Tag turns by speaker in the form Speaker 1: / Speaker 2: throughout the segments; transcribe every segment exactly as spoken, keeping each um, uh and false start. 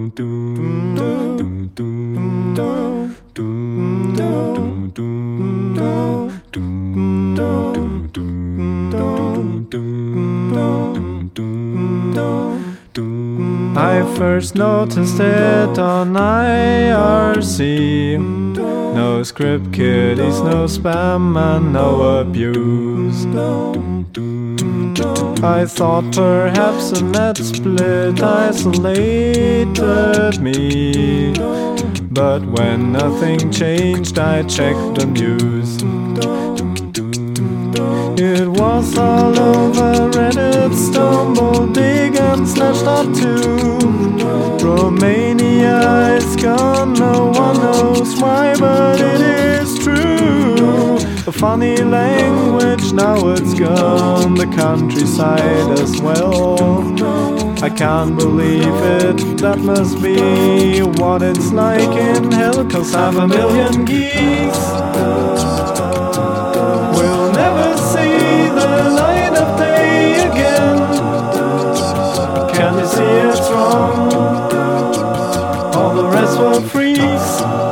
Speaker 1: I first noticed it on I R C. No script kiddies, no spam and no abuse. I thought perhaps a net split isolated me, but when nothing changed I checked the news. It was all over Reddit, stumbled big and snatched up too. Romania is gone, no one knows why, but it is true. A funny language, now it's gone, the countryside as well. I can't believe it, that must be what it's like in hell, 'cause half a million geeks will never see the light of day again. Can't you see it's wrong? All the rest will freeze,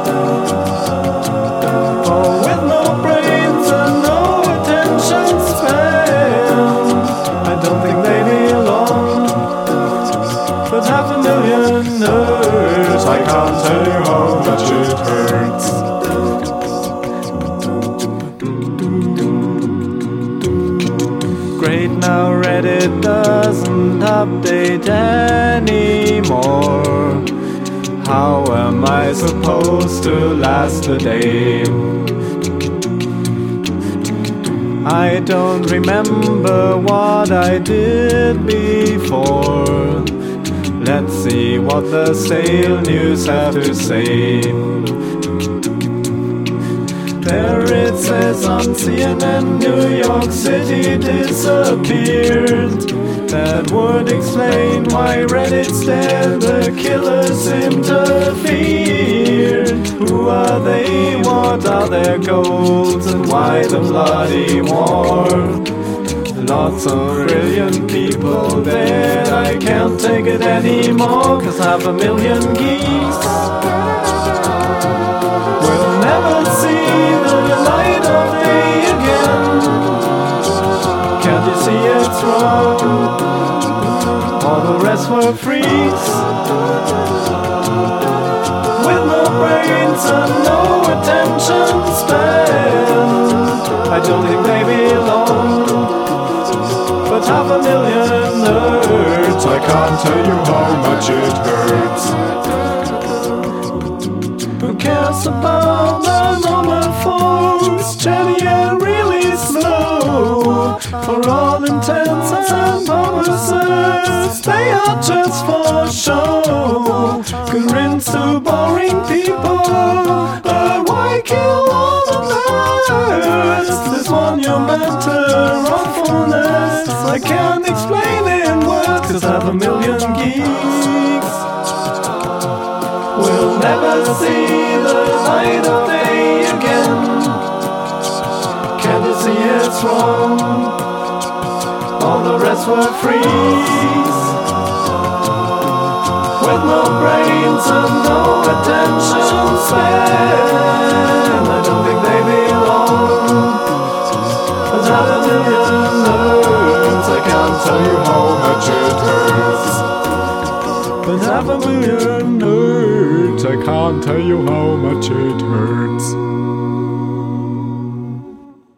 Speaker 1: all with no brains and no attention span. I don't think they belong, but half a million nerds, I can't tell you how much it hurts. Great, now Reddit doesn't update anymore. How am I supposed to last the day? I don't remember what I did before. Let's see what the sale news have to say. There it says on C N N, New York City disappeared. That would explain why Reddit's dead, the killers interfered. Who are they, what are their goals, and why the bloody war? Lots of brilliant people dead, I can't take it anymore, 'cause half a million geeks will never see the light of day again. Can't you see it's wrong? All the rest were freaks with no brains and no attention span. I don't think they belong, but half a million nerds, I can't tell you how much it hurts. Who cares about the normal folks, chatty and really slow? For all intents and purposes, they are just for show. Good riddance to boring people, but why kill all the nerds? This monumental awfulness I can't explain in words, 'cause half a million geeks will never see the light of day again. Can't you see it's wrong? All the rest were freaks with no brains and no attention span. I don't think they belong, but half a million nerds, I can't tell you how much it hurts. But half a million nerds, I can't tell you how much it hurts.